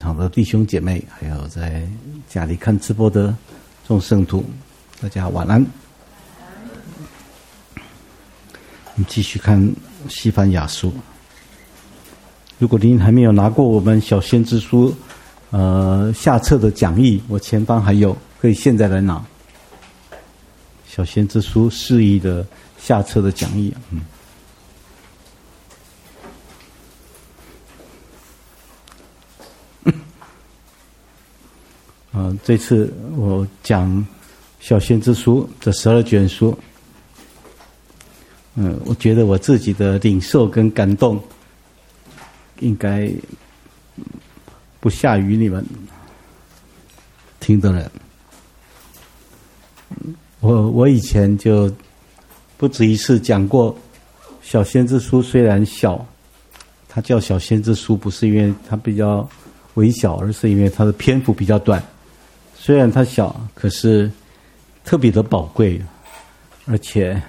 场的弟兄姐妹，还有在家里看直播的众圣徒，大家晚安。我们继续看西番雅书。如果您还没有拿过我们小先知书下册的讲义，我前方还有，可以现在来拿。小先知书释义的下册的讲义。这次我讲小先知书这12卷书，我觉得我自己的领受跟感动，应该不下于你们听的人。我以前就不止一次讲过，小先知书虽然小，它叫小先知书不是因为它比较微小，而是因为它的篇幅比较短。虽然它小，可是特别的宝贵，而且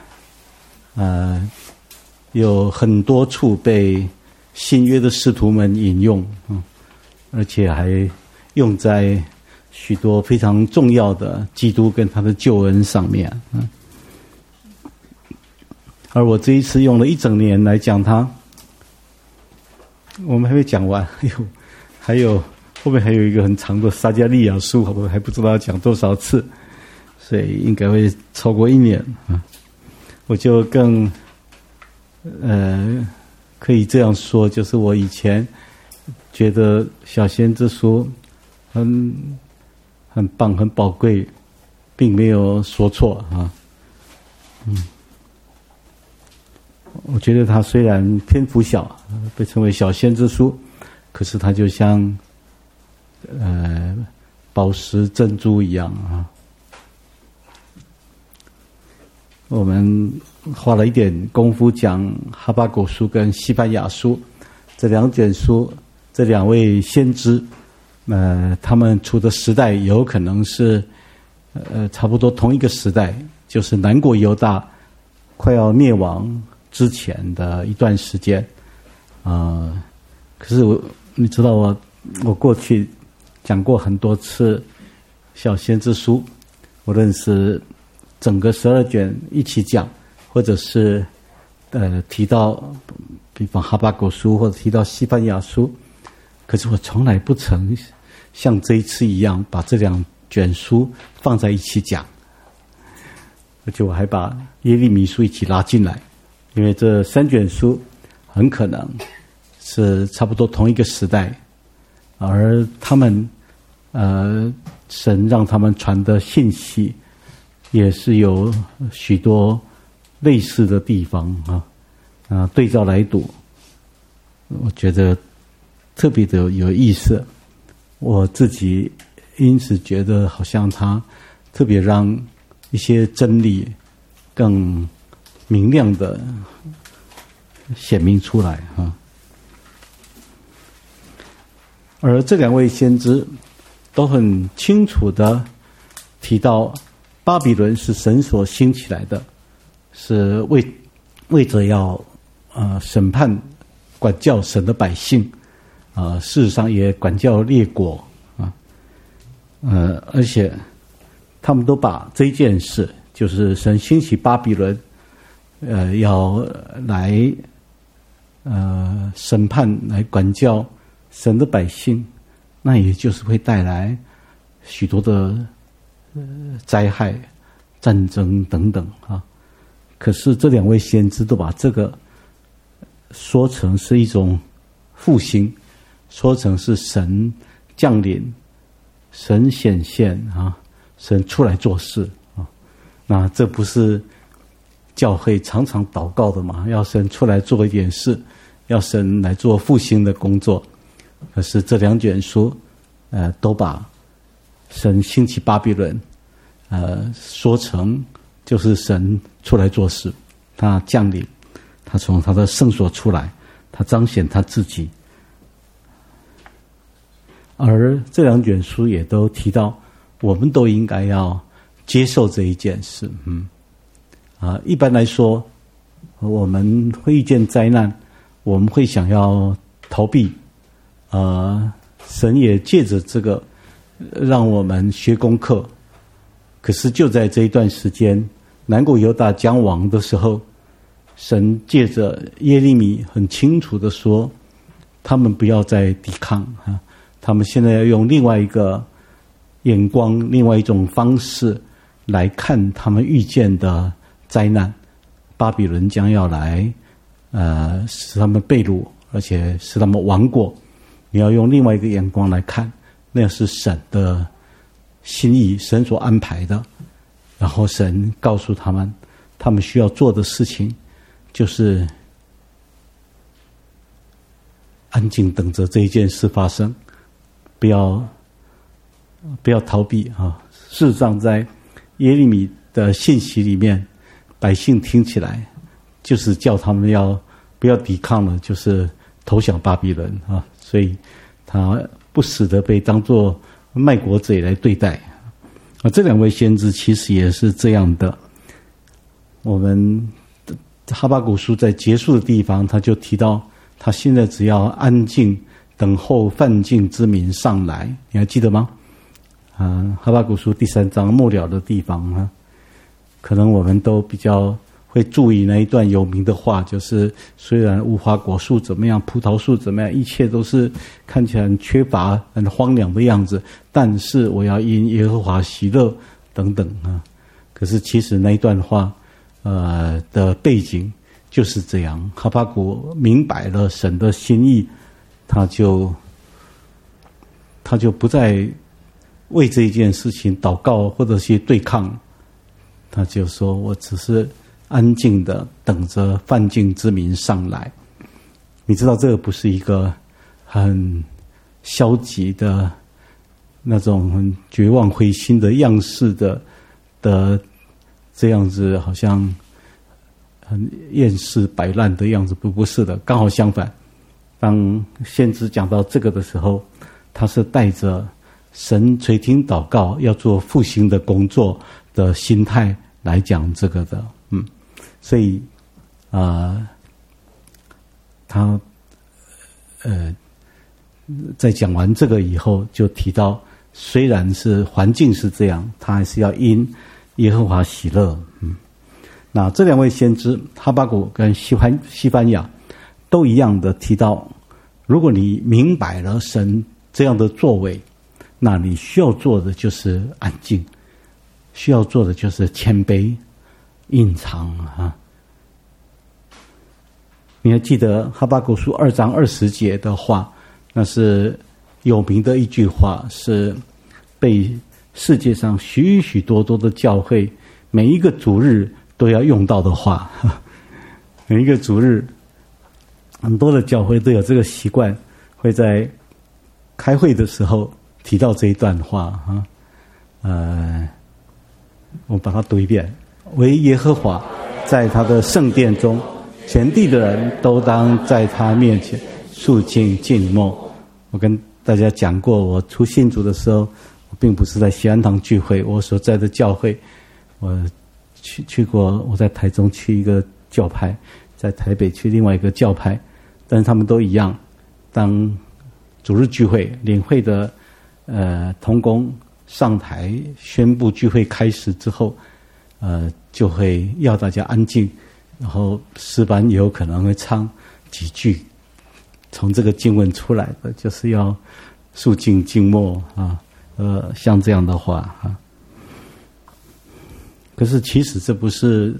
有很多处被新约的使徒们引用，而且还用在许多非常重要的基督跟他的救恩上面。而我这一次用了一整年来讲它，我们还没讲完，还有后面还有一个很长的撒迦利亚书，我还不知道要讲多少次，所以应该会超过1年。我就更可以这样说，就是我以前觉得小先知书很棒很宝贵，并没有说错啊。我觉得它虽然篇幅小，被称为小先知书，可是它就像宝石珍珠一样啊。我们花了一点功夫讲哈巴谷书跟西番雅书这2卷书，这2位先知，他们处的时代有可能是差不多同一个时代，就是南国犹大快要灭亡之前的一段时间。可是你知道我过去讲过很多次小先知书，无论是整个12卷一起讲，或者是提到比方哈巴谷书或者提到西番雅书，可是我从来不曾像这一次一样把这2卷书放在一起讲，而且我还把耶利米书一起拉进来，因为这3卷书很可能是差不多同一个时代，而他们神让他们传的信息也是有许多类似的地方对照来读，我觉得特别的有意思。我自己因此觉得好像他特别让一些真理更明亮的显明出来而这2位先知都很清楚的提到巴比伦是神所兴起来的，是为着要审判管教神的百姓，事实上也管教列国而且他们都把这一件事，就是神兴起巴比伦要来审判来管教神的百姓，那也就是会带来许多的灾害、战争等等可是这2位先知都把这个说成是一种复兴，说成是神降临、神显现神出来做事那这不是教会常常祷告的吗？要神出来做一点事，要神来做复兴的工作。可是这2卷书都把神兴起巴比伦说成就是神出来做事，他降临，他从他的圣所出来，他彰显他自己。而这2卷书也都提到我们都应该要接受这一件事。一般来说我们会遇见灾难，我们会想要逃避神也借着这个让我们学功课。可是就在这一段时间，南国犹大将亡的时候，神借着耶利米很清楚的说，他们不要再抵抗啊，他们现在要用另外一个眼光，另外一种方式来看他们遇见的灾难。巴比伦将要来使他们被掳，而且使他们亡国，你要用另外一个眼光来看，那是神的心意，神所安排的。然后神告诉他们，他们需要做的事情就是安静等着这一件事发生，不要逃避啊！事实上，在耶利米的信息里面，百姓听起来就是叫他们不要抵抗了，就是投降巴比伦啊！所以他不使得被当作卖国贼来对待啊！这两位先知其实也是这样的。我们哈巴谷书在结束的地方，他就提到，他现在只要安静等候犯境之民上来，你还记得吗？哈巴谷书第3章末了的地方啊，可能我们都比较会注意那一段有名的话，就是虽然无花果树怎么样，葡萄树怎么样，一切都是看起来很缺乏、很荒凉的样子，但是我要因耶和华喜乐等等啊。可是其实那一段话的背景就是这样，哈巴谷明白了神的心意，他就不再为这一件事情祷告或者是对抗，他就说，我只是安静的等着犯境之民上来。你知道这个不是一个很消极的那种很绝望灰心的样式的这样子，好像很厌世摆烂的样子，不是的，刚好相反。当先知讲到这个的时候，他是带着神垂听祷告要做复兴的工作的心态来讲这个的。所以他在讲完这个以后，就提到虽然是环境是这样，他还是要因耶和华喜乐。那这两位先知哈巴谷跟西番雅都一样的提到，如果你明白了神这样的作为，那你需要做的就是安静，需要做的就是谦卑隐藏啊。你还记得哈巴谷书2章20节的话，那是有名的一句话，是被世界上许许多多的教会每一个主日都要用到的话。每一个主日很多的教会都有这个习惯，会在开会的时候提到这一段话我把它读一遍。唯耶和华在他的圣殿中，全地的人都当在他面前肃静静默。我跟大家讲过，我初信主的时候，我并不是在西安堂聚会，我所在的教会，我去过，我在台中去一个教派，在台北去另外一个教派，但是他们都一样，当主日聚会领会的同工上台宣布聚会开始之后，就会要大家安静，然后诗班也有可能会唱几句从这个经文出来的，就是要肃静静默像这样的话可是其实这不是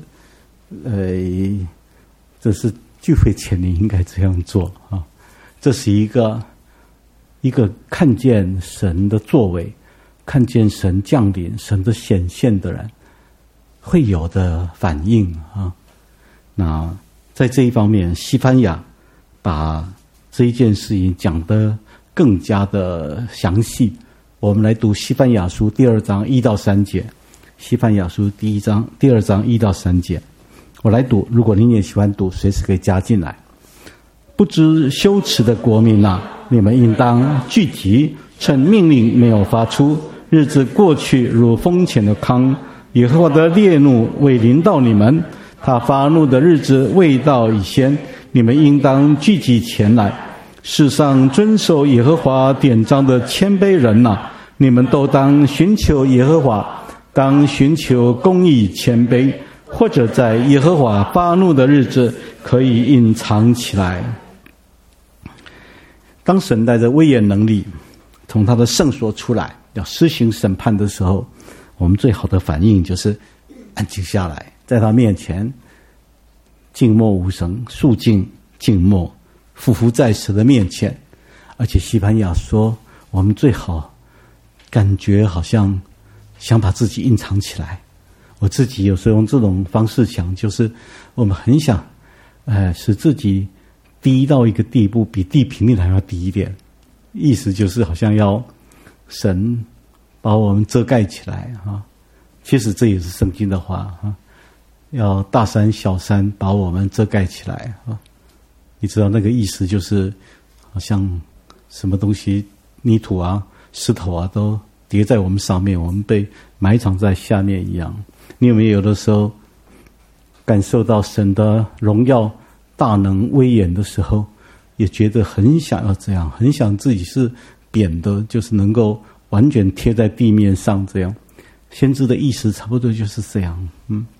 这是聚会前你应该这样做这是一个看见神的作为，看见神降临、神的显现的人会有的反应那在这一方面，西番雅把这一件事情讲得更加的详细。我们来读西番雅书第2章1到3节。西番雅书第2章1到3节，我来读，如果你也喜欢读，随时可以加进来。不知羞耻的国民啊，你们应当聚集，趁命令没有发出，日子过去如风前的糠，耶和华的烈怒未临到你们，他发怒的日子未到以先，你们应当聚集前来， 世上遵守耶和华典章的谦卑人哪，你们都当寻求耶和华，当寻求公义谦卑，或者在耶和华发怒的日子可以隐藏起来。当神带着威严能力从他的圣所出来要施行审判的时候，我们最好的反应就是安静下来，在他面前静默无声，肃静静默，匍匐在神的面前。而且西番雅说，我们最好感觉好像想把自己隐藏起来。我自己有时候用这种方式想，就是我们很想使自己低到一个地步，比地平面还要低一点，意思就是好像要神把我们遮盖起来啊。其实这也是圣经的话啊，要大山小山把我们遮盖起来啊。你知道那个意思就是好像什么东西泥土啊石头啊都叠在我们上面，我们被埋藏在下面一样。你有没有的时候感受到神的荣耀大能威严的时候，也觉得很想要这样，很想自己是扁的，就是能够完全贴在地面上这样。先知的意思差不多就是这样。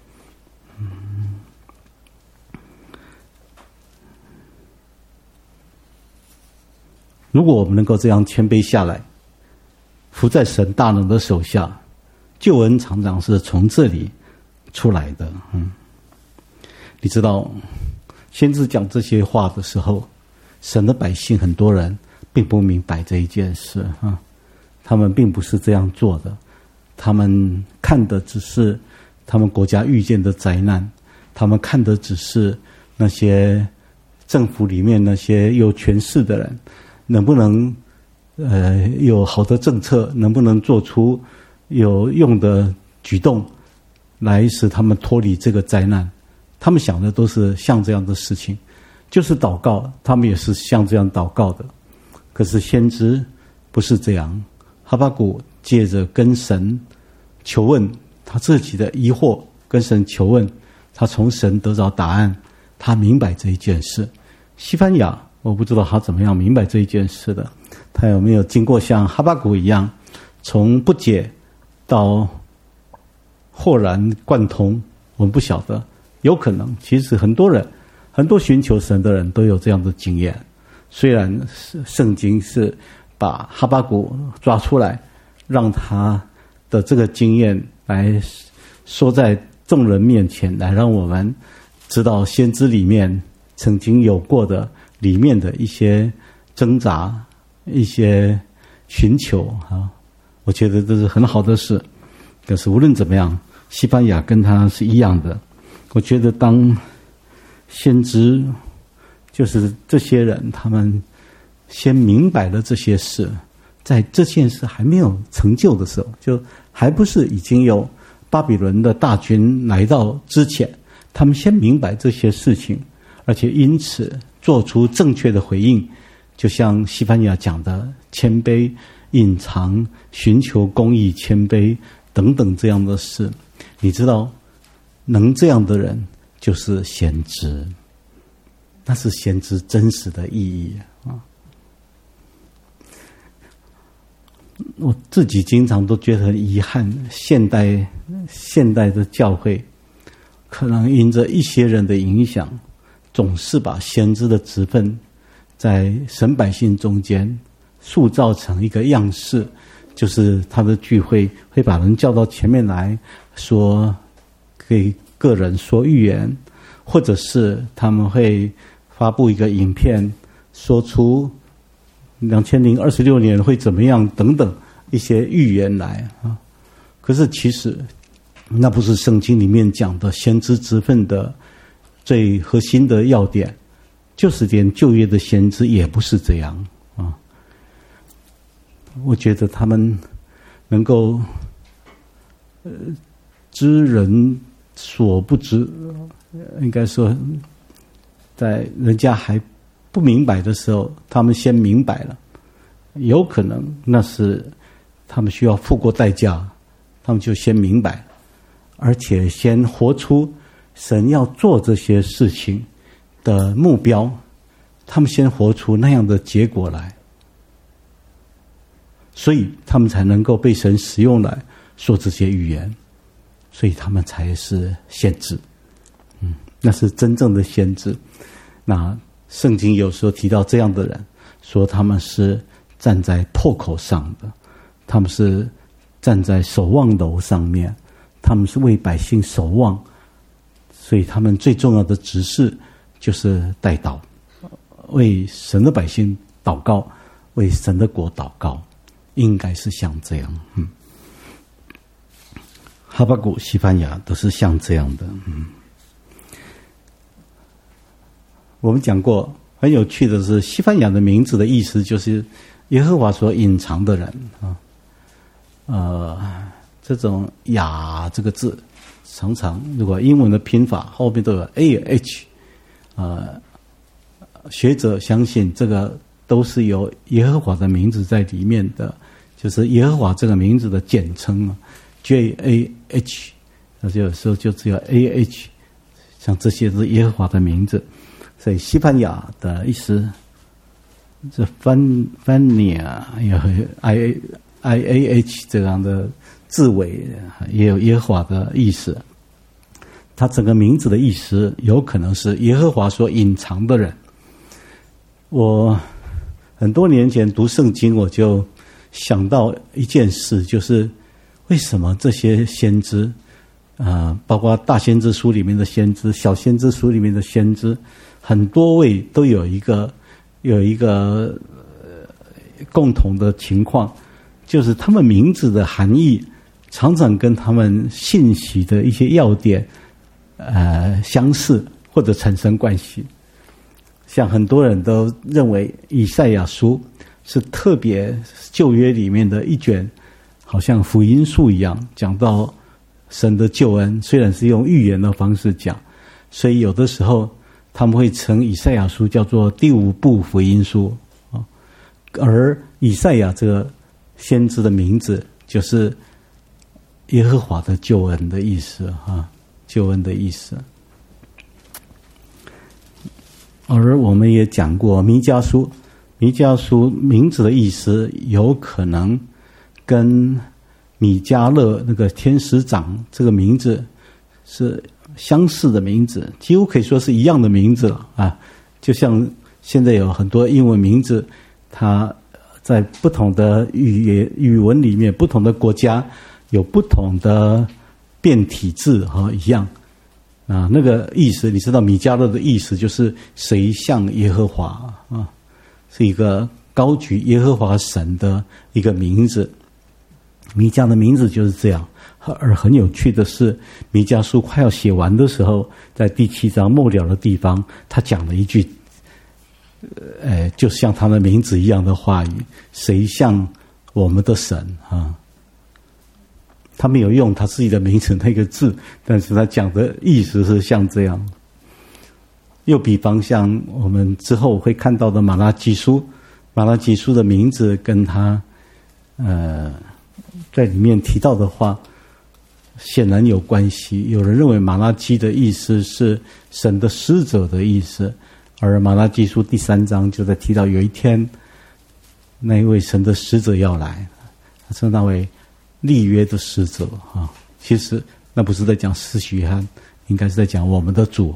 如果我们能够这样谦卑下来，伏在神大能的手下，救恩常常是从这里出来的。你知道先知讲这些话的时候，神的百姓很多人并不明白这一件事啊，他们并不是这样做的，他们看的只是他们国家遇见的灾难，他们看的只是那些政府里面那些有权势的人能不能有好的政策，能不能做出有用的举动来使他们脱离这个灾难。他们想的都是像这样的事情，就是祷告，他们也是像这样祷告的。可是先知不是这样，哈巴谷借着跟神求问他自己的疑惑，跟神求问，他从神得到答案，他明白这一件事。西番雅我不知道他怎么样明白这一件事的，他有没有经过像哈巴谷一样从不解到豁然贯通，我们不晓得。有可能其实很多寻求神的人都有这样的经验，虽然圣经是把哈巴谷抓出来，让他的这个经验来说在众人面前，来让我们知道先知里面曾经有过的里面的一些挣扎，一些寻求啊，我觉得这是很好的事。可是无论怎么样，西番雅跟他是一样的。我觉得当先知就是这些人，他们先明白了这些事，在这件事还没有成就的时候，就还不是已经有巴比伦的大军来到之前，他们先明白这些事情，而且因此做出正确的回应，就像西番雅讲的谦卑、隐藏、寻求公义、谦卑等等这样的事。你知道能这样的人就是先知，那是先知真实的意义啊！我自己经常都觉得很遗憾，现代的教会可能因着一些人的影响，总是把先知的职分在神百姓中间塑造成一个样式，就是他的聚会会把人叫到前面来说给个人说预言，或者是他们会发布一个影片，说出2026年会怎么样等等一些预言来啊。可是其实那不是圣经里面讲的先知职分的最核心的要点，就是连旧约的先知也不是这样啊。我觉得他们能够知人所不知，应该说在人家还不明白的时候，他们先明白了，有可能那是他们需要付过代价，他们就先明白了，而且先活出神要做这些事情的目标， 他们先活出那样的结果来，所以他们才能够被神使用来说这些预言，所以他们才是先知。那是真正的先知。那圣经有时候提到这样的人，说他们是站在破口上的，他们是站在守望楼上面，他们是为百姓守望，所以他们最重要的职事就是代祷，为神的百姓祷告，为神的国祷告，应该是像这样。哈巴谷、西番雅都是像这样的。我们讲过，很有趣的是，西番雅的名字的意思就是耶和华所隐藏的人啊。这种雅这个字，常常如果英文的拼法后面都有 AH，学者相信这个都是有耶和华的名字在里面的，就是耶和华这个名字的简称JAH， 那就有时候就只有 AH， 像这些是耶和华的名字。所以西番雅的意思，这番尼亚有 IAH 这样的字尾，也有耶和华的意思。他整个名字的意思有可能是耶和华所隐藏的人。我很多年前读圣经，我就想到一件事，就是为什么这些先知包括大先知书里面的先知、小先知书里面的先知，很多位都有一个共同的情况，就是他们名字的含义常常跟他们信息的一些要点相似或者产生关系。像很多人都认为以赛亚书是特别旧约里面的一卷，好像福音书一样，讲到神的救恩，虽然是用预言的方式讲，所以有的时候他们会称以赛亚书叫做第5部福音书，而以赛亚这个先知的名字就是耶和华的救恩的意思，救恩的意思。而我们也讲过弥迦书名字的意思有可能跟米迦勒那个天使长这个名字是相似的名字，几乎可以说是一样的名字了就像现在有很多英文名字，它在不同的语文里面，不同的国家有不同的变体字一样那个意思，你知道米迦勒的意思就是谁像耶和华是一个高举耶和华神的一个名字。弥迦的名字就是这样。而很有趣的是，弥迦书快要写完的时候，在第7章末了的地方，他讲了一句就像他的名字一样的话语，谁像我们的神他没有用他自己的名字那个字，但是他讲的意思是像这样。又比方像我们之后会看到的马拉基书的名字跟他在里面提到的话显然有关系。有人认为马拉基的意思是神的使者的意思，而马拉基书第3章就在提到有一天那一位神的使者要来，他称那位立约的使者其实那不是在讲施洗约翰，应该是在讲我们的主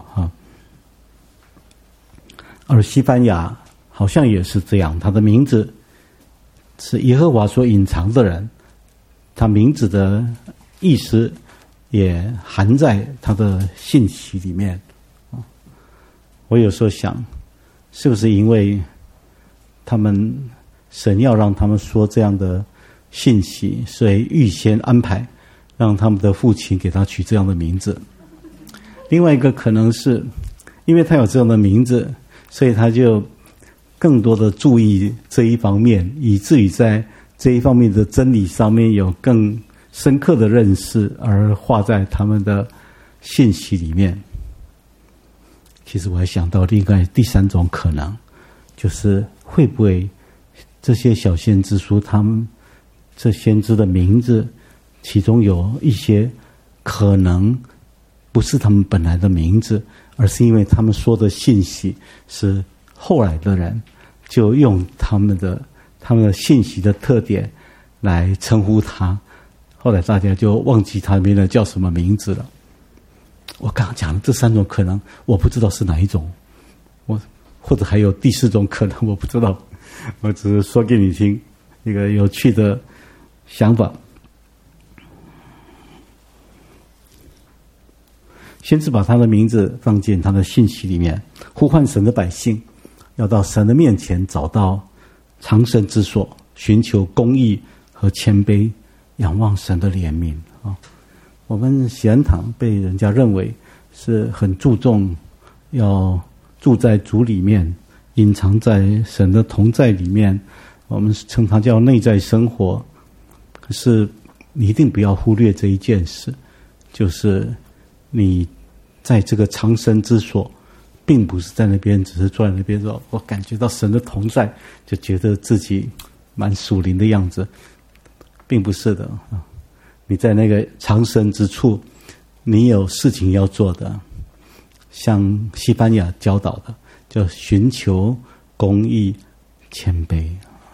而西番雅好像也是这样，他的名字是耶和华所隐藏的人，他名字的意思也含在他的信息里面我有时候想，是不是因为他们神要让他们说这样的信息，所以预先安排让他们的父亲给他取这样的名字。另外一个可能是因为他有这样的名字，所以他就更多的注意这一方面，以至于在这一方面的真理上面有更深刻的认识，而画在他们的信息里面。其实我还想到另外第3种可能，就是会不会这些小先知书，他们这先知的名字其中有一些可能不是他们本来的名字，而是因为他们说的信息是后来的人就用他们的信息的特点来称呼他，后来大家就忘记他原来叫什么名字了。我刚刚讲的这3种可能，我不知道是哪一种，或者还有第4种可能，我不知道，我只是说给你听一个有趣的想法。先是把他的名字放进他的信息里面，呼唤神的百姓要到神的面前找到藏身之所，寻求公义和谦卑，仰望神的怜悯啊。我们喜安堂被人家认为是很注重要住在主里面，隐藏在神的同在里面，我们称它叫内在生活。可是你一定不要忽略这一件事，就是你在这个藏身之所，并不是在那边只是坐在那边说我感觉到神的同在，就觉得自己蛮属灵的样子，并不是的。你在那个藏身之处，你有事情要做的，像西班牙教导的，叫寻求公义谦卑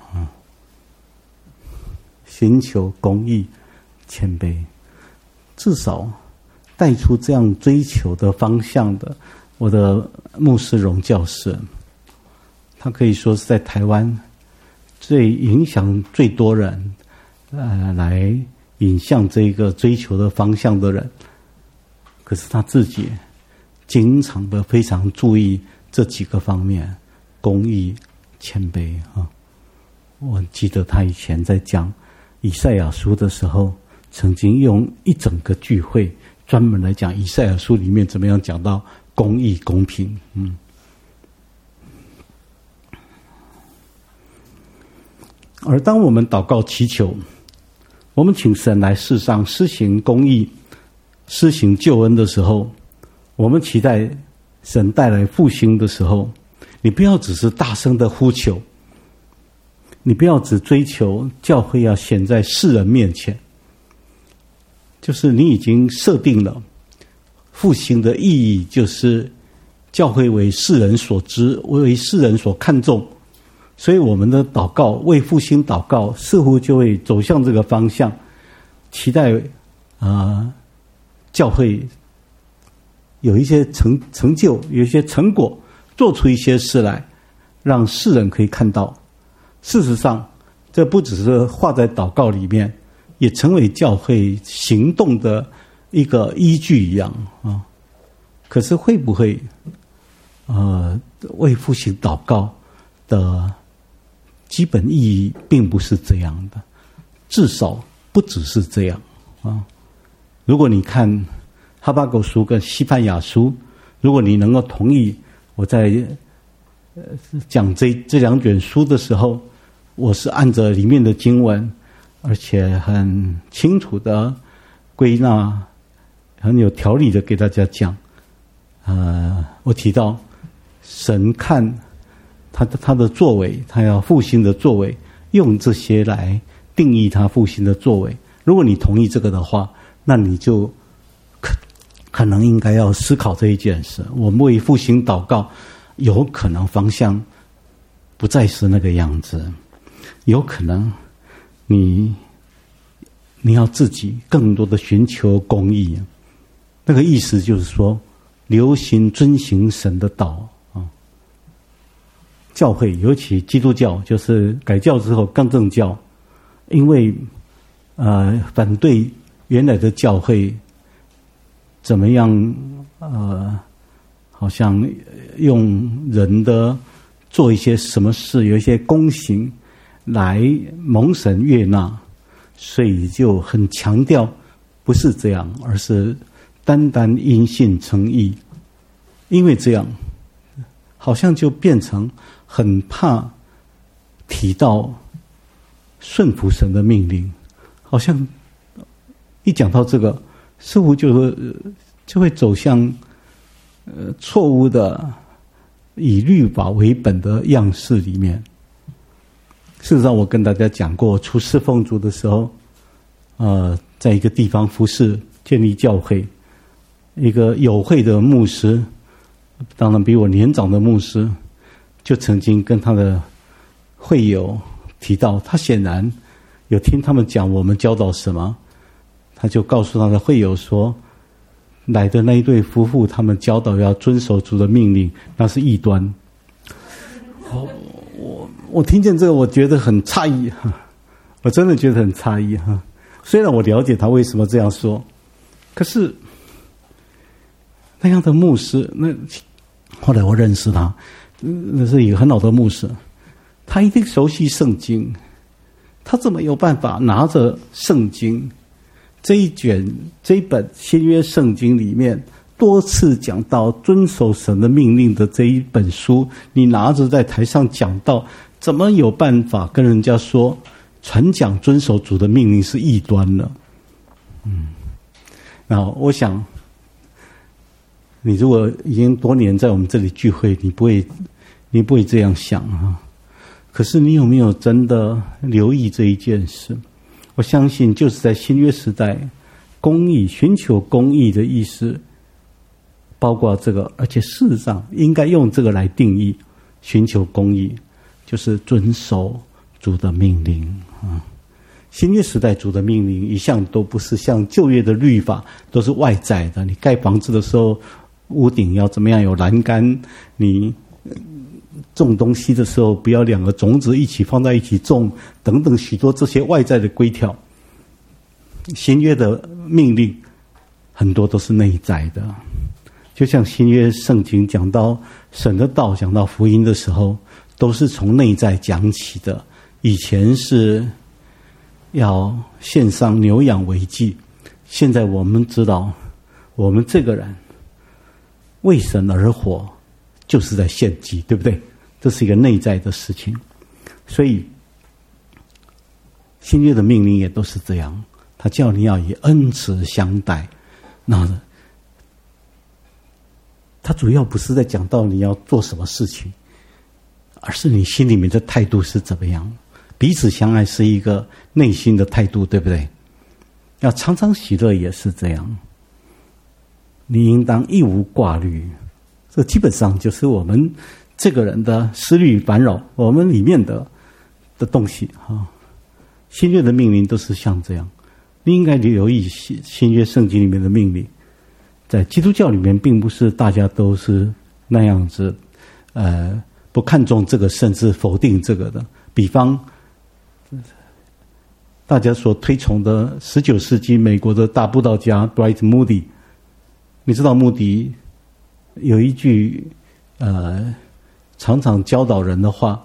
寻求公义谦卑，至少带出这样追求的方向的。我的牧师荣教士，他可以说是在台湾最影响最多人来引向这个追求的方向的人，可是他自己经常的非常注意这几个方面，公义谦卑啊。我记得他以前在讲以赛亚书的时候，曾经用一整个聚会专门来讲以赛亚书里面怎么样讲到公义公平。而当我们祷告祈求，我们请神来世上施行公义、施行救恩的时候，我们期待神带来复兴的时候，你不要只是大声的呼求，你不要只追求教会要显在世人面前，就是你已经设定了复兴的意义，就是教会为世人所知，为世人所看重，所以我们的祷告，为复兴祷告，似乎就会走向这个方向，期待教会有一些成就，有一些成果，做出一些事来，让世人可以看到。事实上，这不只是画在祷告里面，也成为教会行动的一个依据一样啊。可是会不会为复兴祷告的基本意义并不是这样的，至少不只是这样啊。如果你看哈巴谷书跟西番雅书，如果你能够同意我在讲这2卷书的时候，我是按着里面的经文，而且很清楚的归纳，很有条理的给大家讲。我提到神看他的作为，他要复兴的作为，用这些来定义他复兴的作为。如果你同意这个的话，那你就可能应该要思考这一件事。我们为复兴祷告，有可能方向不再是那个样子，有可能你要自己更多的寻求公义。那个意思就是说，留心遵行神的道啊。教会尤其基督教，就是改教之后更正教，因为反对原来的教会怎么样好像用人的做一些什么事，有一些公行来蒙神悦纳，所以就很强调不是这样，而是单单因信称义。因为这样好像就变成很怕提到顺服神的命令，好像一讲到这个，似乎就会走向错误的以律法为本的样式里面。事实上，我跟大家讲过，出侍奉主的时候，在一个地方服侍建立教会，一个有会的牧师，当然比我年长的牧师， 就曾经跟他的会友提到，他显然有听他们讲我们教导什么，他就告诉他的会友说，来的那一对夫妇他们教导要遵守主的命令，那是异端。我听见这个我觉得很诧异，我真的觉得很诧异。虽然我了解他为什么这样说，可是那样的牧师，后来我认识他，那是一个很好的牧师，他一定熟悉圣经，他怎么有办法拿着圣经这一本新约圣经里面多次讲到遵守神的命令的这一本书，你拿着在台上讲到，怎么有办法跟人家说传讲遵守主的命令是异端呢？那我想你如果已经多年在我们这里聚会，你不会这样想啊。可是你有没有真的留意这一件事？我相信就是在新约时代，公义，寻求公义的意思包括这个，而且事实上应该用这个来定义，寻求公义就是遵守主的命令啊。新约时代主的命令一向都不是像旧约的律法，都是外在的。你盖房子的时候，屋顶要怎么样有栏杆，你种东西的时候不要两个种子一起放在一起种，等等许多这些外在的规条。新约的命令很多都是内在的，就像新约圣经讲到神的道，讲到福音的时候，都是从内在讲起的。以前是要献上牛羊为祭，现在我们知道我们这个人为神而活，就是在献祭，对不对？这是一个内在的事情。所以新约的命令也都是这样，他叫你要以恩慈相待。那他主要不是在讲到你要做什么事情，而是你心里面的态度是怎么样。彼此相爱是一个内心的态度，对不对？要常常喜乐也是这样。你应当一无挂虑，这基本上就是我们这个人的思虑烦扰，我们里面的东西啊。新约的命令都是像这样，你应该留意新约圣经里面的命令。在基督教里面，并不是大家都是那样子，不看重这个，甚至否定这个的。比方，大家所推崇的19世纪美国的大布道家 Dwight Moody， 你知道穆迪有一句常常教导人的话，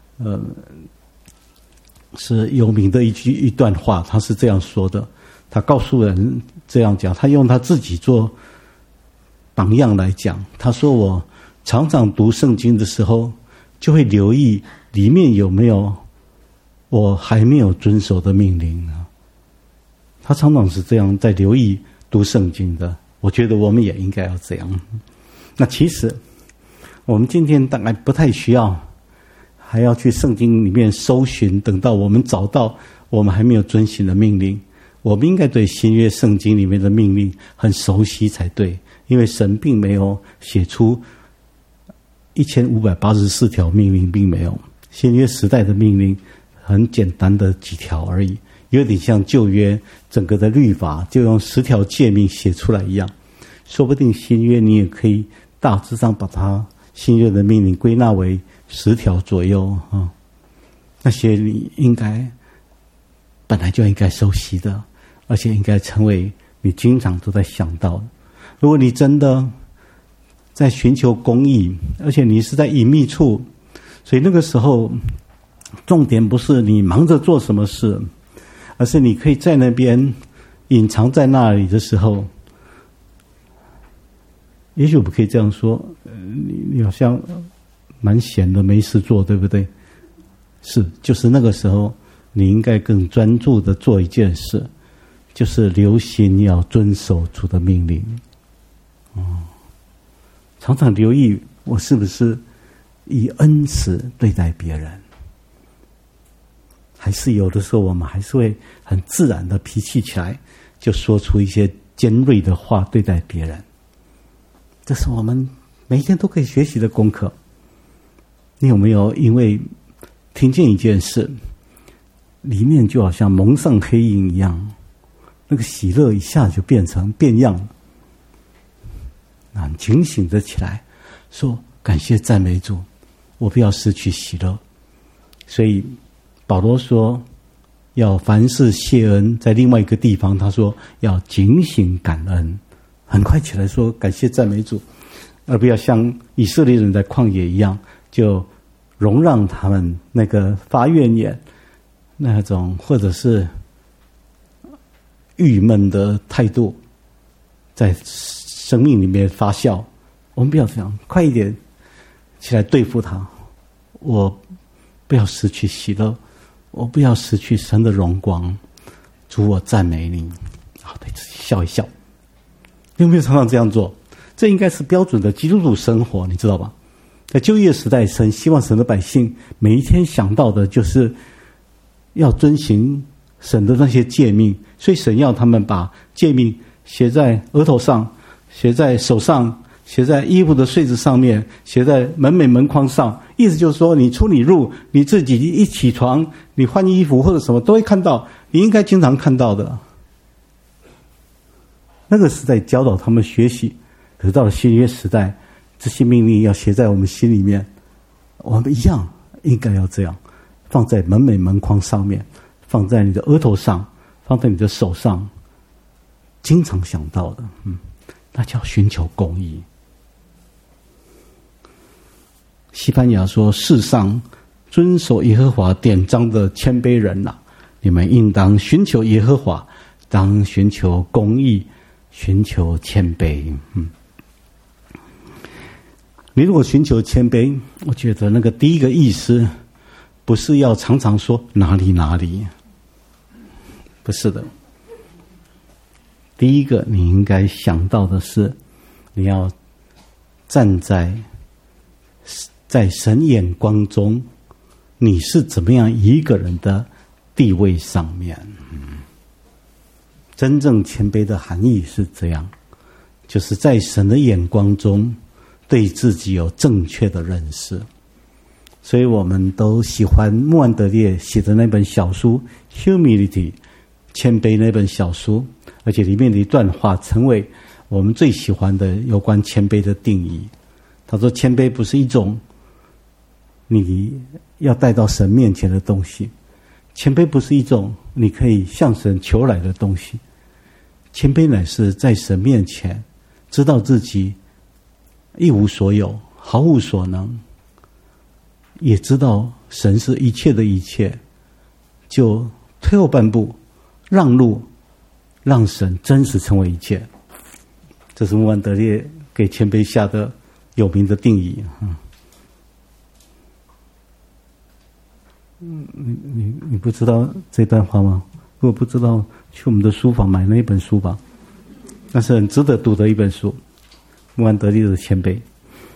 是有名的一段话，他是这样说的，他告诉人这样讲，他用他自己做榜样来讲，他说我常常读圣经的时候，就会留意里面有没有我还没有遵守的命令啊。他常常是这样在留意读圣经的，我觉得我们也应该要这样。那其实我们今天大概不太需要还要去圣经里面搜寻，等到我们找到我们还没有遵行的命令，我们应该对新约圣经里面的命令很熟悉才对，因为神并没有写出1584条命令，并没有。新约时代的命令很简单的几条而已，有点像旧约整个的律法就用10条诫命写出来一样。说不定新约你也可以大致上把它新约的命令归纳为10条左右啊，那些你应该本来就应该熟悉的，而且应该成为你经常都在想到的。如果你真的在寻求公义，而且你是在隐秘处，所以那个时候重点不是你忙着做什么事，而是你可以在那边隐藏在那里的时候，也许我们可以这样说，你好像蛮闲的，没事做，对不对？是，就是那个时候你应该更专注的做一件事，就是留心要遵守主的命令。常常留意我是不是以恩慈对待别人，还是有的时候我们还是会很自然的脾气起来，就说出一些尖锐的话对待别人。这是我们每一天都可以学习的功课。 你有没有因为听见一件事，里面就好像蒙上黑影一样，那个喜乐一下就变样了？那你警醒着起来，说感谢赞美主，我不要失去喜乐。所以保罗说要凡事谢恩，在另外一个地方他说要警醒感恩，很快起来说感谢赞美主，而不要像以色列人在旷野一样，就容让他们那个发怨言那种或者是郁闷的态度在生命里面发酵。我们不要这样，快一点起来对付他。我不要失去喜乐，我不要失去神的荣光。主，我赞美你。好，对自己笑一笑。你有没有常常这样做？这应该是标准的基督徒生活，你知道吧？在旧约时代，神希望神的百姓每一天想到的就是要遵行神的那些诫命，所以神要他们把诫命写在额头上，写在手上，写在衣服的穗子上面，写在门楣门框上。意思就是说，你出你入，你自己一起床，你换衣服或者什么都会看到，你应该经常看到的。那个是在教导他们学习。可是到了新约时代，这些命令要写在我们心里面，我们一样应该要这样，放在门楣门框上面，放在你的额头上，放在你的手上，经常想到的。那叫寻求公义。西班牙说，世上遵守耶和华典章的谦卑人啊，你们应当寻求耶和华，当寻求公义，寻求谦卑。你如果寻求谦卑，我觉得那个第一个意思不是要常常说哪里哪里，不是的。第一个你应该想到的是，你要站在神眼光中，你是怎么样一个人的地位上面。真正谦卑的含义是这样，就是在神的眼光中对自己有正确的认识。所以我们都喜欢穆安德烈写的那本小书 Humility 谦卑那本小书，而且里面的一段话成为我们最喜欢的有关谦卑的定义。他说，谦卑不是一种你要带到神面前的东西，谦卑不是一种你可以向神求来的东西，谦卑乃是在神面前知道自己一无所有，毫无所能，也知道神是一切的一切，就退后半步，让路，让神真实成为一切。这是穆安德烈给谦卑下的有名的定义。你不知道这段话吗？如果不知道，去我们的书房买那一本书吧，那是很值得读的一本书，穆安德烈的谦卑。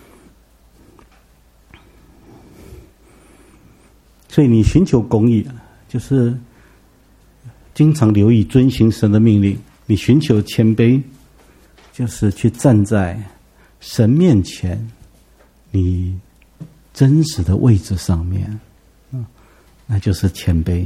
所以你寻求公义，就是经常留意遵行神的命令；你寻求谦卑，就是去站在神面前你真实的位置上面，那就是谦卑。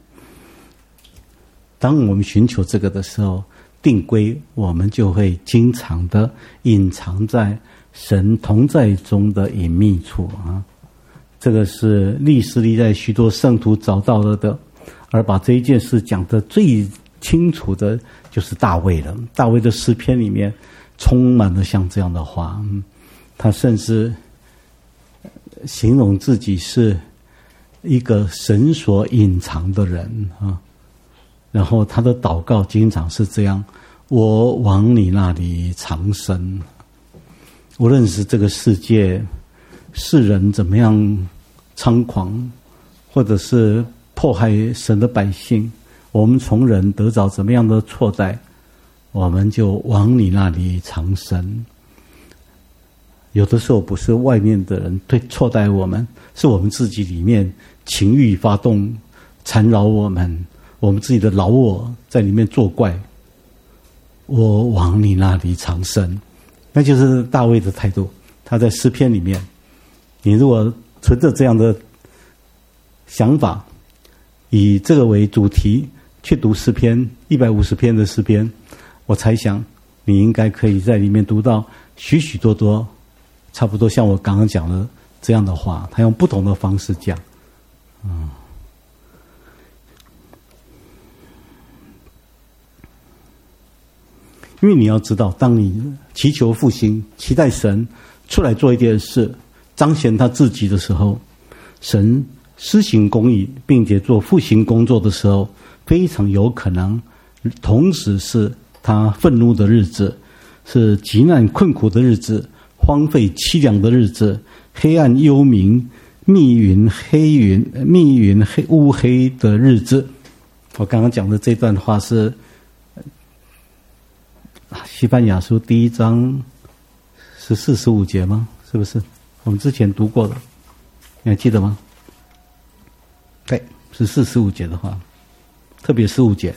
当我们寻求这个的时候，定规我们就会经常的隐藏在神同在中的隐秘处啊。这个是历史历代许多圣徒找到了的，而把这一件事讲得最清楚的就是大卫了。大卫的诗篇里面充满了像这样的话，他甚至形容自己是一个神所隐藏的人啊。然后他的祷告经常是这样：我往你那里藏身。无论是这个世界世人怎么样猖狂，或者是迫害神的百姓，我们从人得着怎么样的错待，我们就往你那里藏身。有的时候不是外面的人对错待我们，是我们自己里面情欲发动缠绕我们，我们自己的老我在里面作怪，我往你那里藏身。那就是大卫的态度。他在诗篇里面，你如果存着这样的想法，以这个为主题去读诗篇150篇的诗篇，我猜想你应该可以在里面读到许许多多差不多像我刚刚讲的这样的话，他用不同的方式讲。因为你要知道，当你祈求复兴，期待神出来做一件事，彰显他自己的时候，神施行公义并且做复兴工作的时候，非常有可能同时是他愤怒的日子，是极难困苦的日子，荒废凄凉的日子，黑暗幽冥，密云乌黑的日子。我刚刚讲的这段话是西番雅书第1章14、15节吗？是不是？我们之前读过的，你还记得吗？对，14、15节的话，特别15节，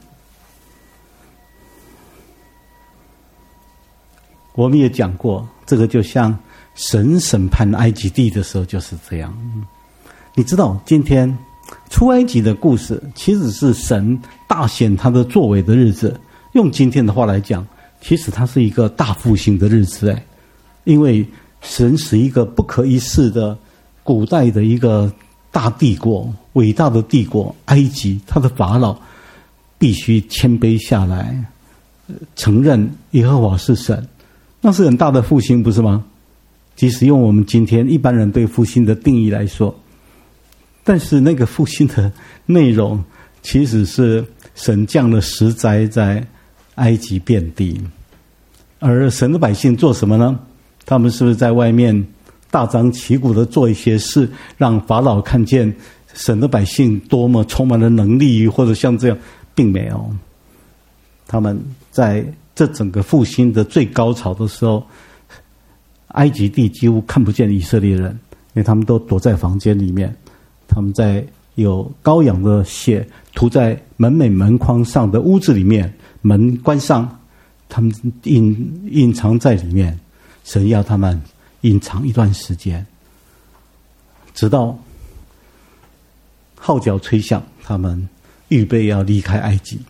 我们也讲过，这个就像神审判埃及地的时候就是这样。你知道，今天出埃及的故事其实是神大显他的作为的日子。用今天的话来讲，其实它是一个大复兴的日子，因为神使一个不可一世的古代的一个大帝国，伟大的帝国埃及，他的法老必须谦卑下来，承认耶和华是神，那是很大的复兴，不是吗？即使用我们今天一般人对复兴的定义来说，但是那个复兴的内容其实是神降了10灾在埃及遍地，而神的百姓做什么呢？他们是不是在外面大张旗鼓的做一些事，让法老看见神的百姓多么充满了能力，或者像这样？并没有。他们在这整个复兴的最高潮的时候，埃及地几乎看不见以色列人，因为他们都躲在房间里面，他们在有羔羊的血涂在门楣门框上的屋子里面，门关上，他们隐藏在里面。神要他们隐藏一段时间，直到号角吹响，他们预备要离开埃及。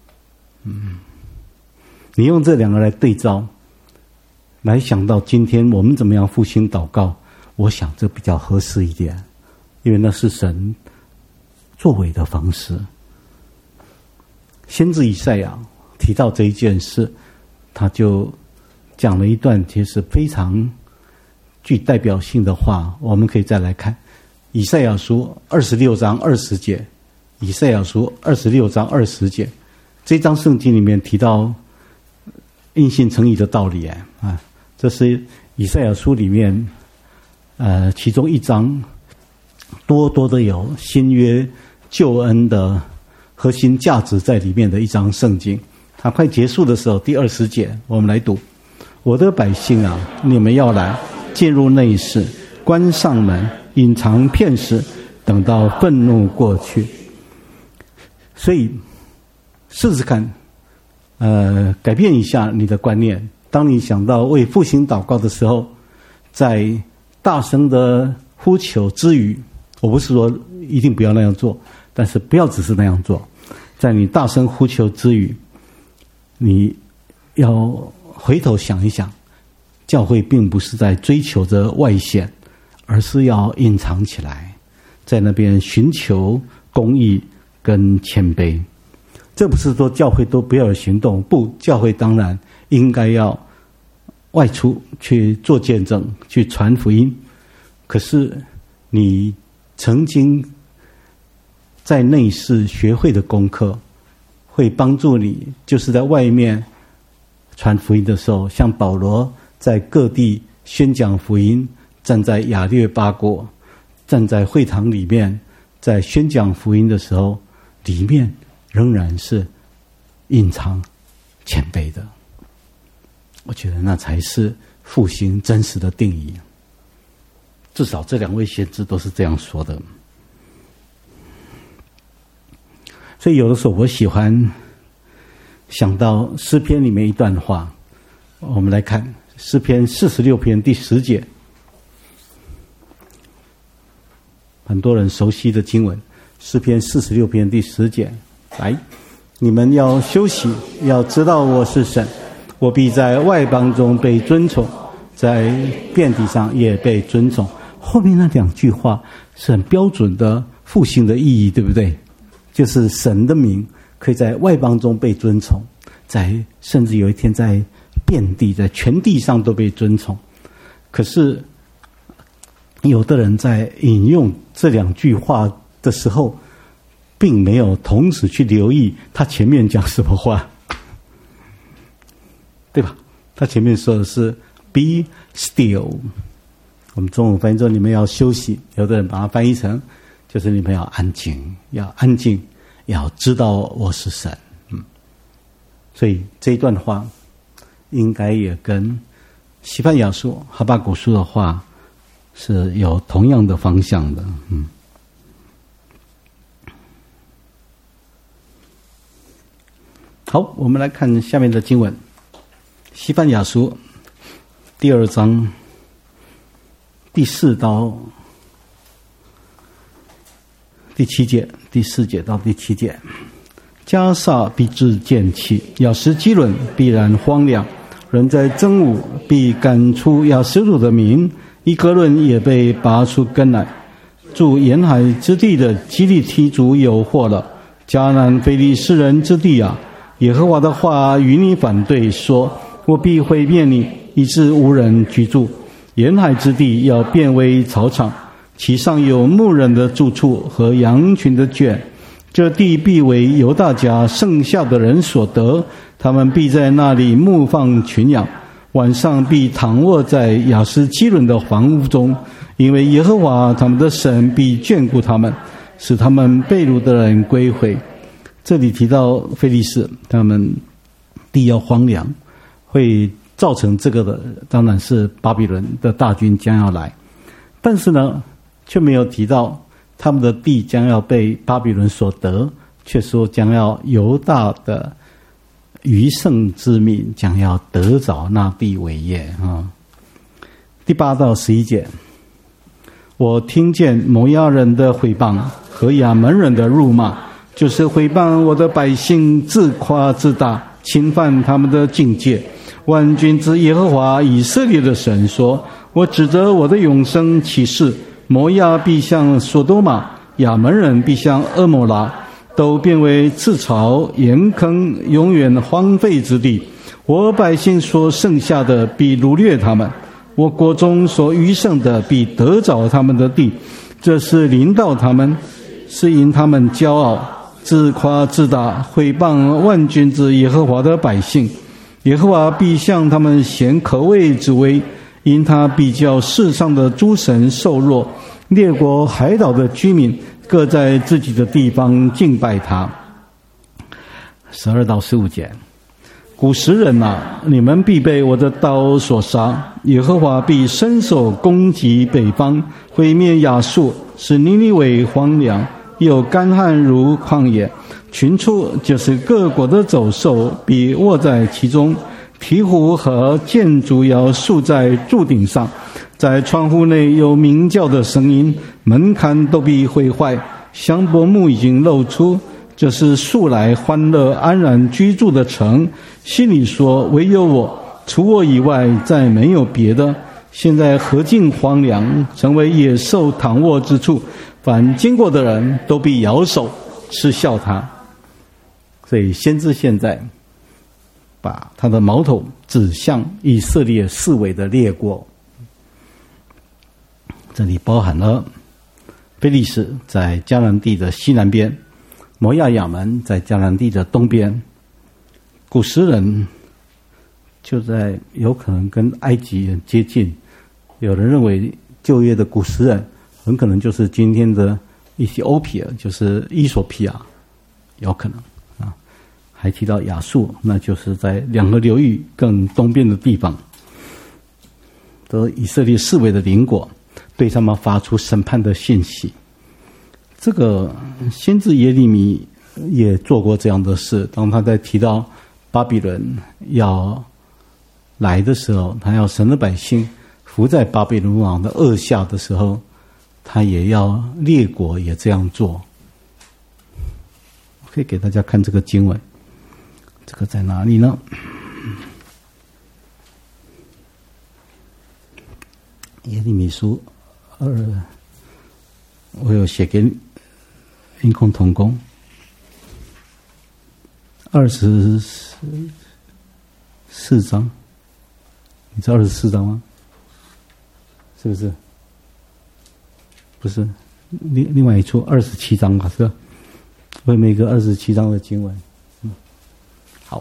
你用这两个来对照，来想到今天我们怎么样复兴祷告，我想这比较合适一点，因为那是神作为的方式。先知以赛亚提到这一件事，他就讲了一段其实非常具代表性的话，我们可以再来看以赛亚书26章20节。以赛亚书26章20节，这章圣经里面提到因信称义的道理啊，这是以赛亚书里面其中一章多多的有新约救恩的核心价值在里面的一章圣经。它快结束的时候，第20节我们来读：我的百姓啊，你们要来进入内室，关上门，隐藏片时，等到愤怒过去。所以试试看改变一下你的观念。当你想到为复兴祷告的时候，在大声的呼求之余，我不是说一定不要那样做，但是不要只是那样做。在你大声呼求之余，你要回头想一想，教会并不是在追求着外显，而是要隐藏起来，在那边寻求公义跟谦卑。这不是说教会都不要有行动，不，教会当然应该要外出去做见证，去传福音。可是你曾经在内室学会的功课，会帮助你就是在外面传福音的时候，像保罗在各地宣讲福音，站在亚略巴国，站在会堂里面，在宣讲福音的时候，里面仍然是隐藏谦卑的。我觉得那才是复兴真实的定义，至少这两位先知都是这样说的。所以有的时候我喜欢想到诗篇里面一段话，我们来看诗篇46篇第10节。 很多人熟悉的经文，诗篇46篇第10节，来，你们要休息，要知道我是神，我必在外邦中被尊崇，在遍地上也被尊崇。后面那2句话是很标准的复兴的意义，对不对？就是神的名可以在外邦中被尊崇，甚至有一天在遍地，在全地上都被尊崇。可是有的人在引用这2句话的时候，并没有同时去留意他前面讲什么话，对吧？他前面说的是 be still， 我们中文翻译说你们要休息，有的人把它翻译成就是你们要安静，要安静，要知道我是神。所以这一段话应该也跟西番雅书、哈巴谷书的话是有同样的方向的。好，我们来看下面的经文，西番雅书第2章第4到第7节，第4节到第7节。迦萨必致见弃，亚实基伦必然荒凉，人在争舞必赶出亚实鲁的民，伊格伦也被拔出根来。住沿海之地的基利提族有祸了，迦南非利士人之地啊，耶和华的话与你反对说，我必毁灭你，以致无人居住。沿海之地要变为草场，其上有牧人的住处和羊群的圈，这地必为犹大家剩下的人所得，他们必在那里牧放群羊，晚上必躺卧在亚实基伦的房屋中，因为耶和华他们的神必眷顾他们，使他们被掳的人归回。这里提到非利士，他们地要荒凉，会造成这个的当然是巴比伦的大军将要来，但是呢却没有提到他们的地将要被巴比伦所得，却说将要犹大的余剩之民将要得着那地为业。第8到11节，我听见摩押人的毁谤和亚门人的辱骂，就是毁谤我的百姓，自夸自大，侵犯他们的境界。万军之耶和华以色列的神说，我指着我的永生起誓，摩押必像索多玛，亚门人必像蛾摩拉，都变为刺槽盐坑，永远荒废之地。我百姓所剩下的必掳掠他们，我国中所余剩的必得着他们的地。这是临到他们，是因他们骄傲，自夸自大，毁谤万军之耶和华的百姓。耶和华必向他们显可畏之威，因他必叫世上的诸神受弱，列国海岛的居民各在自己的地方敬拜他。12到15节，古时人啊，你们必被我的刀所杀，耶和华必伸手攻击北方，毁灭亚述，使尼尼微荒凉，有干旱如旷野。群畜就是各国的走兽必卧在其中，鹈鹕和箭竹要竖在柱顶上，在窗户内有鸣叫的声音，门槛都必毁坏，香柏木已经露出，这是素来欢乐安然居住的城。心里说，唯有我，除我以外再没有别的。现在何竟荒凉，成为野兽躺卧之处，凡经过的人都必摇手嗤笑他。所以先知现在把他的矛头指向以色列四围的列国，这里包含了非利士在迦南地的西南边，摩押亚门在迦南地的东边，古时人就在有可能跟埃及很接近，有人认为旧约的古时人很可能就是今天的Ethiopia，就是伊索比亚，有可能啊。还提到亚述，那就是在两河流域更东边的地方，都以色列四围的邻国，对他们发出审判的信息。这个先知耶利米也做过这样的事，当他在提到巴比伦要来的时候，他要神的百姓伏在巴比伦王的恶下的时候， 他也要列国也这样做。我可以给大家看这个经文，这个在哪里呢？耶利米书2，我有写给因空同工24章，你知道24章吗？是不是？不是，另外一处27章吧，是吧？我有一个27章的经文，好。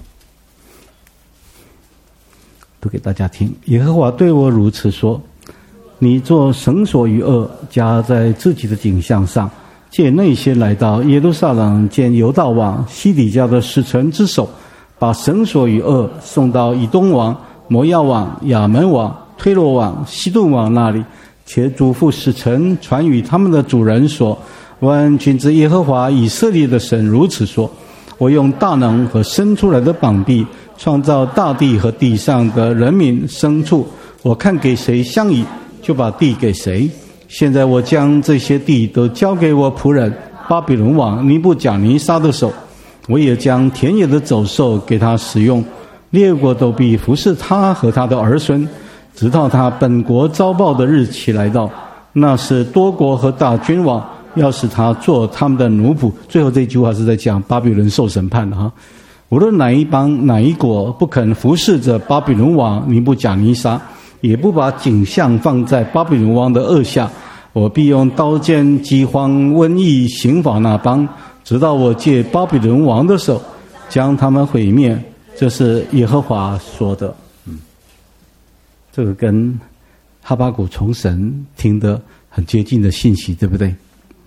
读给大家听。耶和华对我如此说：你做绳索与轭，加在自己的颈项上，借内先来到耶路撒冷见犹大王西底家的使臣之手，把绳索与轭送到以东王、摩押王、亚门王、推罗王、西顿王那里，且嘱咐使臣传与他们的主人说：万军之耶和华以色列的神如此说：我用大能和伸出来的膀臂创造大地和地上的人民牲畜，我看给谁相宜，就把地给谁。现在我将这些地都交给我仆人巴比伦王尼布甲尼撒的手，我也将田野的走兽给他使用，列国都必服侍他和他的儿孙，直到他本国遭报的日期来到。那是多国和大君王要使他做他们的奴仆。最后这句话是在讲巴比伦受审判的哈。无论哪一邦哪一国不肯服侍着巴比伦王尼布甲尼撒，也不把景象放在巴比伦王的轭下，我必用刀剑、饥荒、瘟疫刑罚那邦，直到我借巴比伦王的手将他们毁灭。这是耶和华说的。这个跟哈巴谷从神听得很接近的信息，对不对？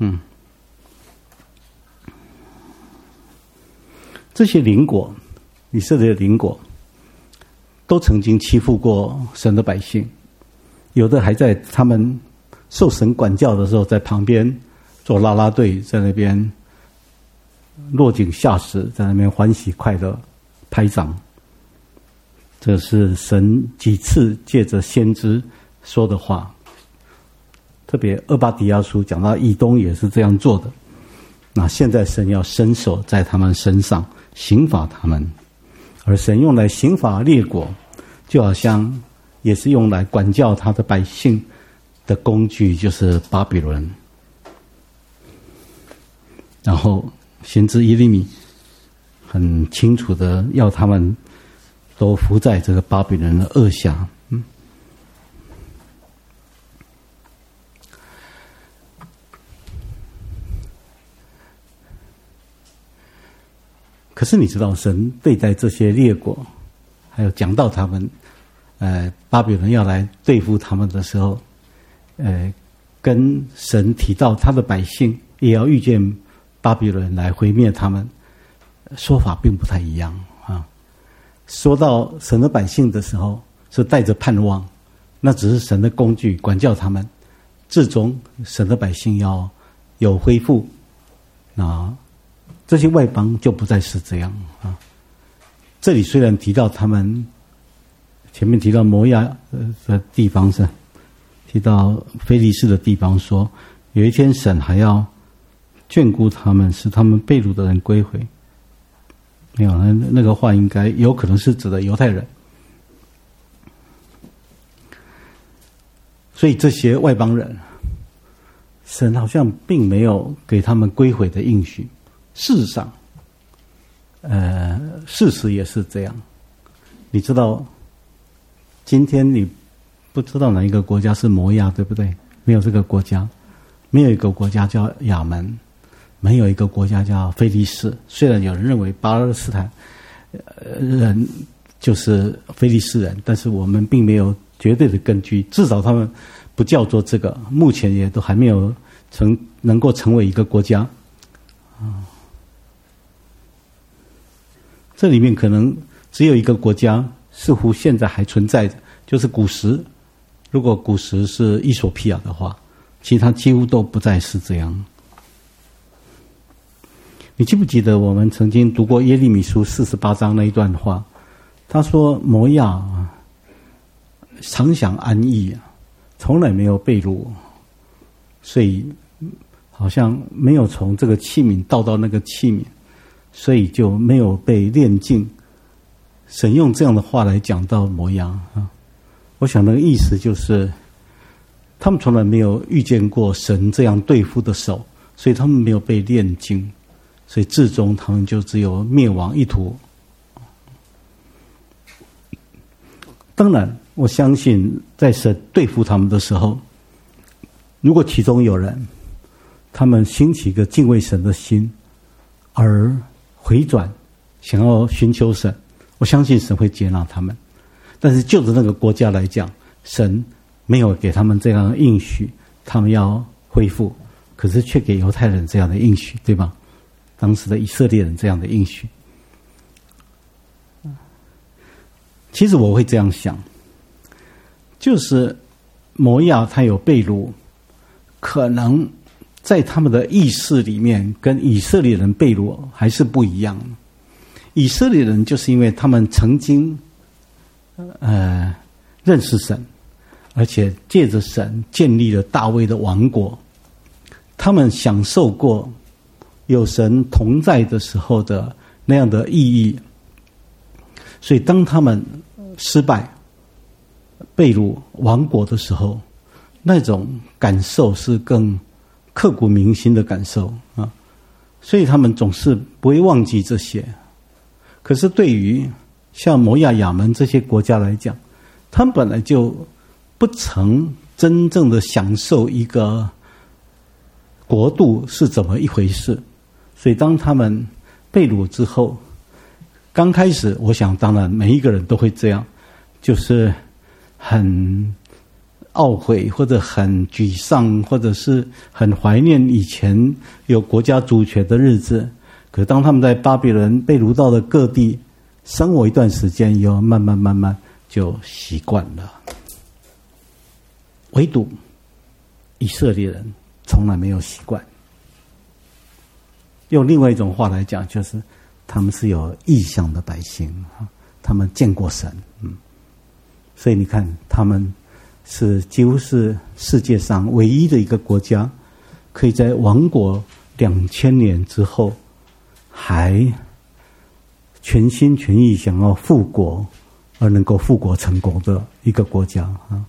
这些邻国，以色列的邻国，都曾经欺负过神的百姓，有的还在他们受神管教的时候，在旁边做啦啦队，在那边落井下石，在那边欢喜快乐拍掌。这是神几次借着先知说的话，特别俄巴底亚书讲到以东也是这样做的。那现在神要伸手在他们身上刑罚他们，而神用来刑罚列国，就好像也是用来管教他的百姓的工具，就是巴比伦。然后先知耶利米很清楚的要他们都服在这个巴比伦的轭下。可是你知道，神对待这些列国，还有讲到他们，巴比伦要来对付他们的时候，跟神提到他的百姓也要遇见巴比伦来毁灭他们，说法并不太一样啊。说到神的百姓的时候，是带着盼望，那只是神的工具，管教他们。至终神的百姓要有恢复，那这些外邦就不再是这样啊。这里虽然提到他们，前面提到摩押的地方是，提到非利士的地方说，有一天神还要眷顾他们，使他们被掳的人归回。没有，那个话应该有可能是指的犹太人。所以这些外邦人，神好像并没有给他们归回的应许。事实上，事实也是这样。你知道，今天你不知道哪一个国家是摩押，对不对？没有这个国家，没有一个国家叫亚门，没有一个国家叫非利士。虽然有人认为巴勒斯坦人就是非利士人，但是我们并没有绝对的根据，至少他们不叫做这个，目前也都还没有能够成为一个国家。这里面可能只有一个国家似乎现在还存在的，就是古时。如果古时是伊索比亚的话，其他几乎都不再是这样。你记不记得我们曾经读过耶利米书48章那一段话？他说摩押常享安逸，从来没有被掳， 所以好像没有从这个器皿倒到那个器皿，所以就没有被炼净。神用这样的话来讲到摩押啊，我想那个意思就是，他们从来没有遇见过神这样对付的手，所以他们没有被炼净，所以至终他们就只有灭亡一途。当然，我相信在神对付他们的时候，如果其中有人，他们兴起一个敬畏神的心，而回转，想要寻求神，我相信神会接纳他们。但是就着那个国家来讲，神没有给他们这样的应许，他们要恢复，可是却给犹太人这样的应许，对吧？当时的以色列人这样的应许。其实我会这样想，就是摩押他有被掳，可能在他们的意识里面跟以色列人被掳还是不一样。以色列人就是因为他们曾经认识神，而且借着神建立了大卫的王国，他们享受过有神同在的时候的那样的意义，所以当他们失败被掳亡国的时候，那种感受是更刻骨铭心的感受啊，所以他们总是不会忘记这些。可是对于像摩押、亚门这些国家来讲，他们本来就不曾真正的享受一个国度是怎么一回事，所以当他们被掳之后，刚开始我想当然每一个人都会这样，就是很懊悔或者很沮丧，或者是很怀念以前有国家主权的日子。可当他们在巴比伦被掳到了各地生活一段时间以后，慢慢就习惯了。唯独以色列人从来没有习惯。用另外一种话来讲，就是他们是有异象的百姓，他们见过神，所以你看，他们是几乎是世界上唯一的一个国家，可以在亡国2000年之后，还全心全意想要复国，而能够复国成功的一个国家啊。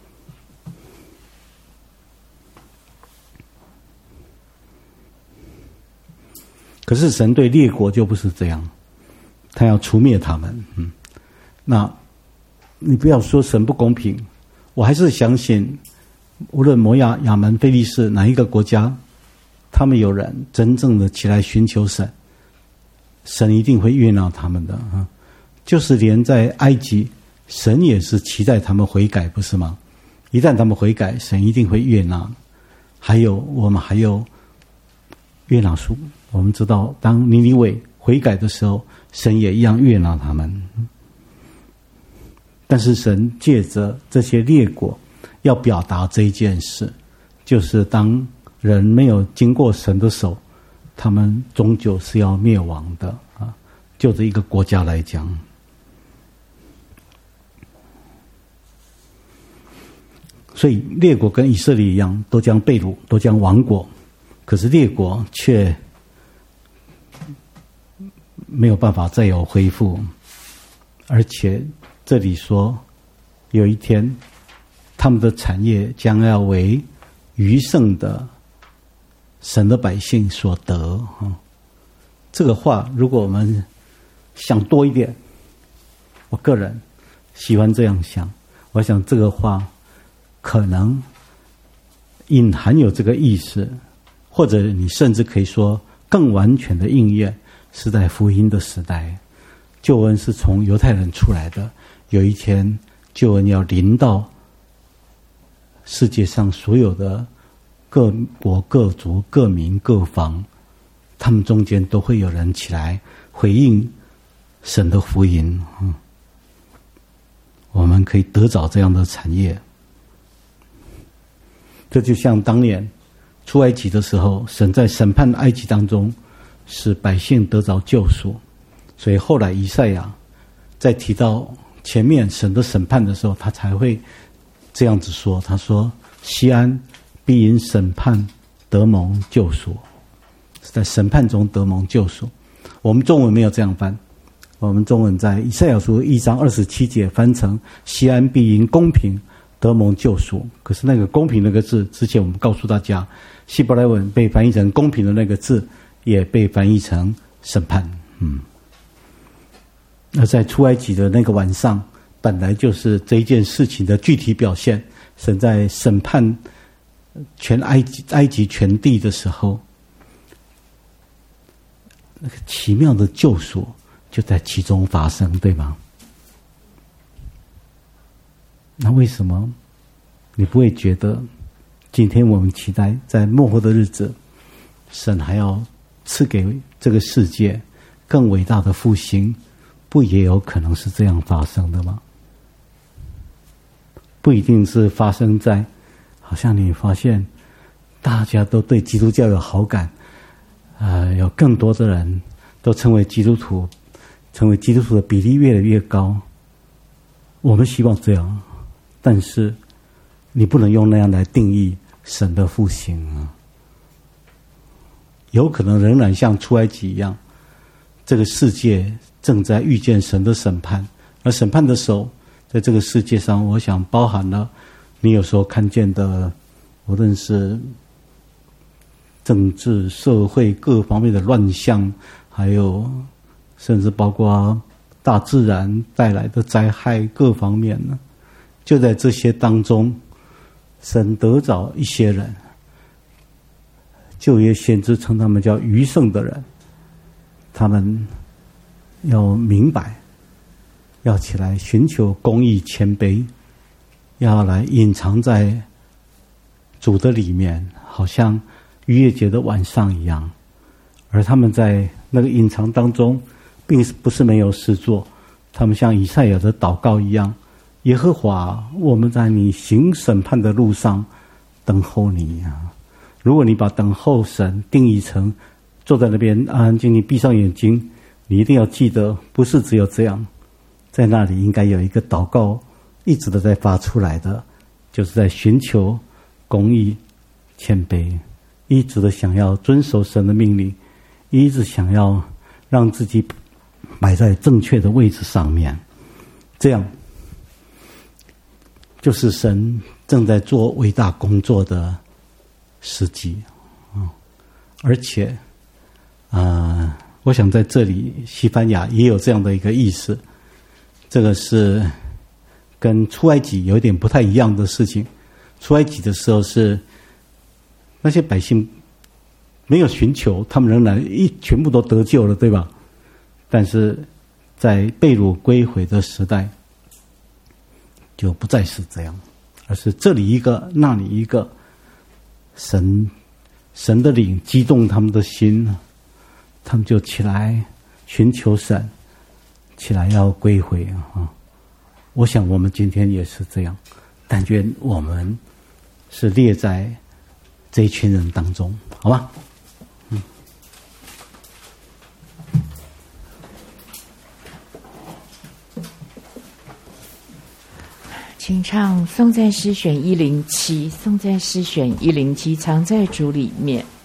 可是神对列国就不是这样，他要除灭他们。那你不要说神不公平，我还是相信，无论摩押、亚门、非利士哪一个国家，他们有人真正的起来寻求神，神一定会悦纳他们的啊。就是连在埃及，神也是期待他们悔改，不是吗？一旦他们悔改，神一定会悦纳。还有我们还有约拿书，我们知道当尼尼微悔改的时候，神也一样悦纳他们。但是神借着这些列国要表达这一件事，就是当人没有经过神的手，他们终究是要灭亡的啊。就这一个国家来讲，所以列国跟以色列一样，都将被掳，都将亡国。可是列国却没有办法再有恢复，而且这里说有一天他们的产业将要为余剩的神的百姓所得。这个话如果我们想多一点，我个人喜欢这样想，我想这个话可能隐含有这个意思，或者你甚至可以说更完全的应验是在福音的时代。救恩是从犹太人出来的，有一天救恩要临到世界上所有的各国各族各民各方，他们中间都会有人起来回应神的福音。我们可以得着这样的产业。这就像当年出埃及的时候，神在审判埃及当中使百姓得着救赎，所以后来以赛亚在提到前面神的审判的时候，他才会这样子说，他说西安必因审判得蒙救赎，是在审判中得蒙救赎。我们中文没有这样翻，我们中文在以赛亚书1章27节翻成西安必因公平得蒙救赎。可是那个公平那个字，之前我们告诉大家，希伯来文被翻译成公平的那个字也被翻译成审判。而在出埃及的那个晚上，本来就是这一件事情的具体表现。神在审判全埃及全地的时候，那个奇妙的救赎就在其中发生，对吗？那为什么你不会觉得今天我们期待在末后的日子，神还要赐给这个世界更伟大的复兴，不也有可能是这样发生的吗？不一定是发生在好像你发现大家都对基督教有好感，有更多的人都成为基督徒，成为基督徒的比例越来越高。我们希望这样，但是你不能用那样来定义神的复兴啊。有可能仍然像出埃及一样，这个世界正在遇见神的审判，而审判的手在这个世界上，我想包含了你有时候看见的，无论是政治、社会各方面的乱象，还有甚至包括大自然带来的灾害各方面呢。就在这些当中，神得着一些人，旧约先知称他们叫余剩的人，他们要明白，要起来寻求公义谦卑，要来隐藏在主的里面，好像逾越节的晚上一样。而他们在那个隐藏当中并不是没有事做，他们像以赛亚的祷告一样，耶和华，我们在你行审判的路上等候你啊。如果你把等候神定义成坐在那边安安静静闭上眼睛，你一定要记得，不是只有这样，在那里应该有一个祷告一直都在发出来的，就是在寻求公义谦卑，一直的想要遵守神的命令，一直想要让自己摆在正确的位置上面，这样就是神正在做伟大工作的时机。而且我想在这里西班牙也有这样的一个意思，这个是跟出埃及有一点不太一样的事情。出埃及的时候是那些百姓没有寻求，他们仍然全部都得救了，对吧？但是在被掳归回的时代就不再是这样，而是这里一个那里一个，神的灵激动他们的心，他们就起来寻求神，起来要归回啊！我想我们今天也是这样，但愿我们是列在这一群人当中，好吧？ 请唱颂赞诗选107，颂赞诗选107，藏在主里面。